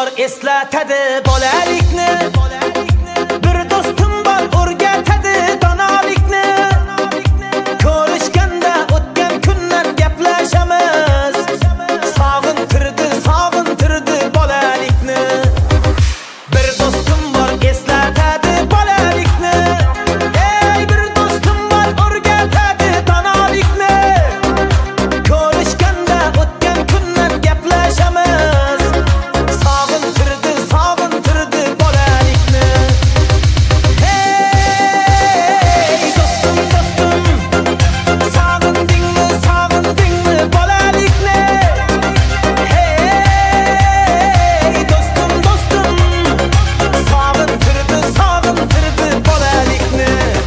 bor eslatadi bolalikni. Bir do'stim bor o'rgatadi donolikni. Ko'rishganda o'tgan kunlar gaplashamiz. Sog'intirdi bolalikni. Bir do'stim bor eslatadi bolalikni. Ey bir do'stim bor o'rgatadi donolikni. Ko'rishganda o'tgan kunlar gaplashamiz. Sog'intirdi bolalikni. Hey do'stim, sog'indingmi bolalikni? Hey do'stim, sog'intirdi bolalikni.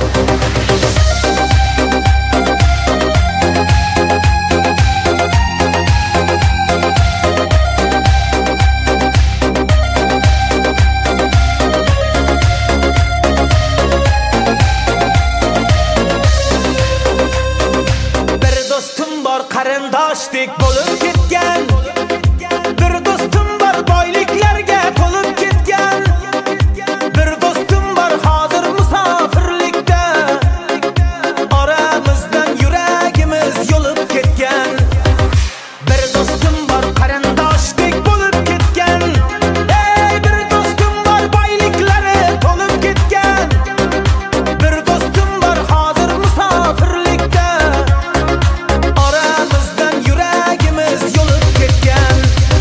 Bir do'stim bor qarindoshdek bo'lib ketgan. Bir do'stim bor boyliklarga to'lib ketgan. Bir do'stim bor hozir musofirlikda. Oramizdan yuragimiz yo'lib ketgan. Bir do'stim bor qarindoshdek bo'lib ketgan. Ey bir do'stim bor boyliklari to'lib ketgan. Bir do'stim bor hozir musofirlikda. Oramizdan yuragimiz yo'lib ketgan.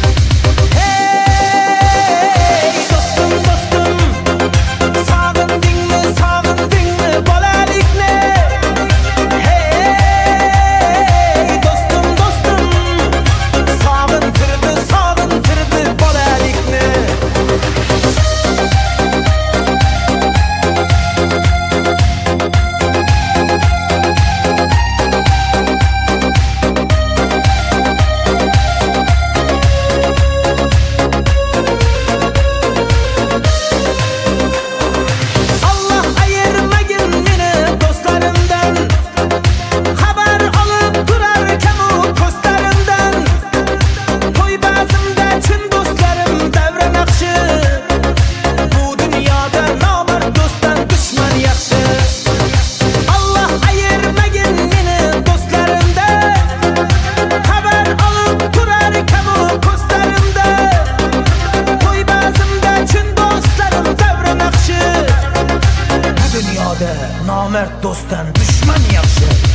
Hey do'stim, sog'indingmi bolalikni? Hey do'stim, sog'intirdi bolalikni. Allah ayirmagin meni do'stlarimdan. Xabar olib turarkan u ko'zlarimdan. To'y bazmda chin do'stlarim davra naqshi. Bu dunyoda nomard do'stdan dushman yaxshi. Allah ayirmagin meni do'stlarimdan. Xabar olib turarkan u ko'zlarimda. To'y bazmda chin do'stlarim davra naqshi. Bu dunyoda nomard do'stdan dushman yaxshi.